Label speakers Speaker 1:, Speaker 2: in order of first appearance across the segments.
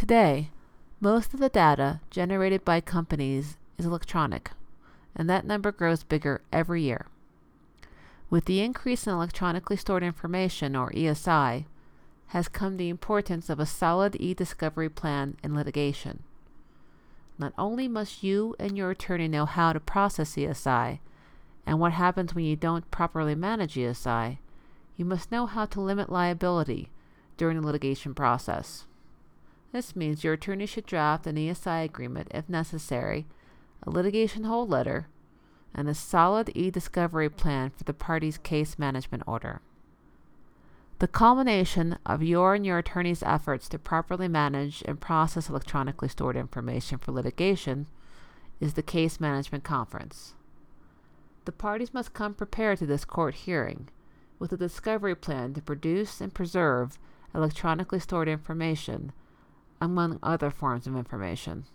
Speaker 1: Today, most of the data generated by companies is electronic, and that number grows bigger every year. With the increase in electronically stored information, or ESI, has come the importance of a solid e-discovery plan in litigation. Not only must you and your attorney know how to process ESI and what happens when you don't properly manage ESI, you must know how to limit liability during the litigation process. This means your attorney should draft an ESI agreement if necessary, a litigation hold letter, and a solid e-discovery plan for the parties' case management order. The culmination of your and your attorney's efforts to properly manage and process electronically stored information for litigation is the case management conference. The parties must come prepared to this court hearing with a discovery plan to produce and preserve electronically stored information, among other forms of information.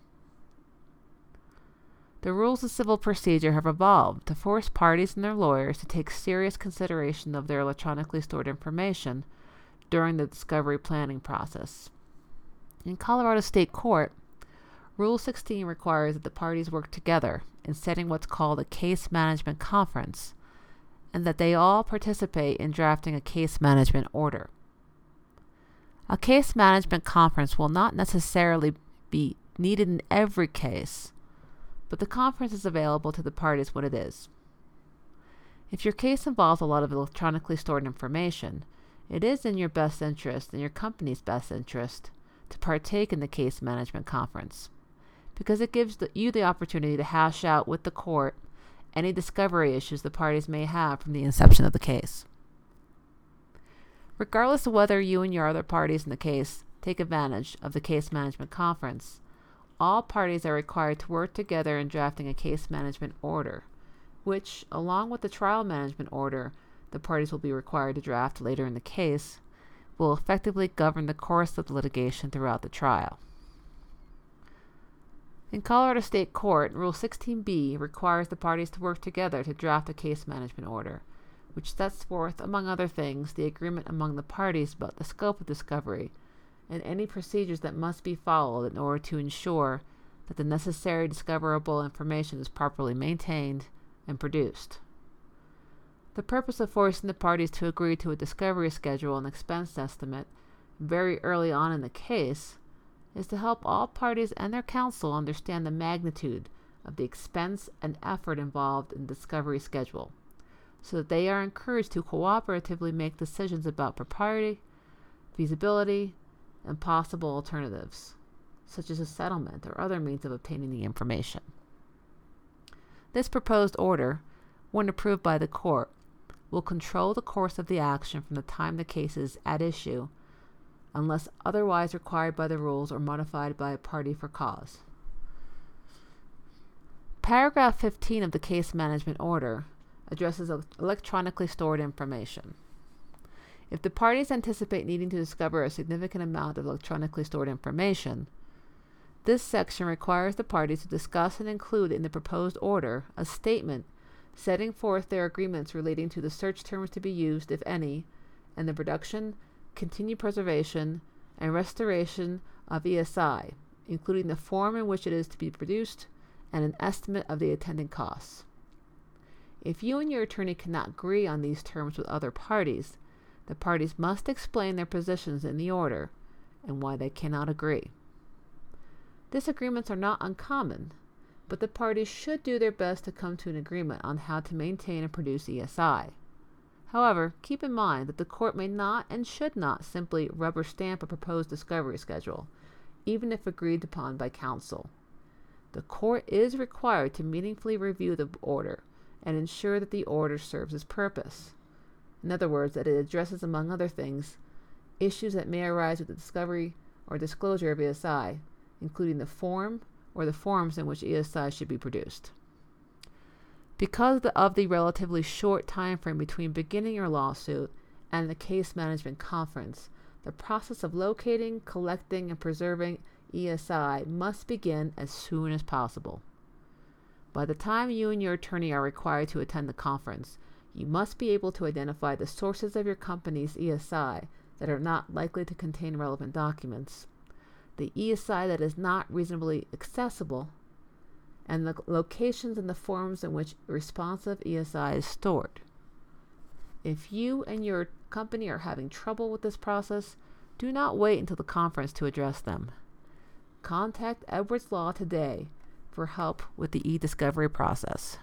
Speaker 1: The rules of civil procedure have evolved to force parties and their lawyers to take serious consideration of their electronically stored information during the discovery planning process. In Colorado State Court, Rule 16 requires that the parties work together in setting what's called a case management conference, and that they all participate in drafting a case management order. A case management conference will not necessarily be needed in every case, but the conference is available to the parties when it is. If your case involves a lot of electronically stored information, it is in your best interest and your company's best interest to partake in the case management conference, because it gives you the opportunity to hash out with the court any discovery issues the parties may have from the inception of the case. Regardless of whether you and your other parties in the case take advantage of the case management conference, all parties are required to work together in drafting a case management order, which, along with the trial management order the parties will be required to draft later in the case, will effectively govern the course of the litigation throughout the trial. In Colorado State Court, Rule 16b requires the parties to work together to draft a case management order, which sets forth, among other things, the agreement among the parties about the scope of discovery and any procedures that must be followed in order to ensure that the necessary discoverable information is properly maintained and produced. The purpose of forcing the parties to agree to a discovery schedule and expense estimate very early on in the case is to help all parties and their counsel understand the magnitude of the expense and effort involved in the discovery schedule, so that they are encouraged to cooperatively make decisions about propriety, feasibility, and possible alternatives, such as a settlement or other means of obtaining the information. This proposed order, when approved by the court, will control the course of the action from the time the case is at issue, unless otherwise required by the rules or modified by a party for cause. Paragraph 15 of the case management order addresses electronically stored information. If the parties anticipate needing to discover a significant amount of electronically stored information, this section requires the parties to discuss and include in the proposed order a statement setting forth their agreements relating to the search terms to be used, if any, and the production, continued preservation, and restoration of ESI, including the form in which it is to be produced and an estimate of the attendant costs. If you and your attorney cannot agree on these terms with other parties, the parties must explain their positions in the order and why they cannot agree. Disagreements are not uncommon, but the parties should do their best to come to an agreement on how to maintain and produce ESI. However, keep in mind that the court may not and should not simply rubber stamp a proposed discovery schedule, even if agreed upon by counsel. The court is required to meaningfully review the order and ensure that the order serves its purpose. In other words, that it addresses, among other things, issues that may arise with the discovery or disclosure of ESI, including the form or the forms in which ESI should be produced. Because of the relatively short time frame between beginning your lawsuit and the case management conference, the process of locating, collecting, and preserving ESI must begin as soon as possible. By the time you and your attorney are required to attend the conference, you must be able to identify the sources of your company's ESI that are not likely to contain relevant documents, the ESI that is not reasonably accessible, and the locations and the forms in which responsive ESI is stored. If you and your company are having trouble with this process, do not wait until the conference to address them. Contact Edwards Law today for help with the e-discovery process.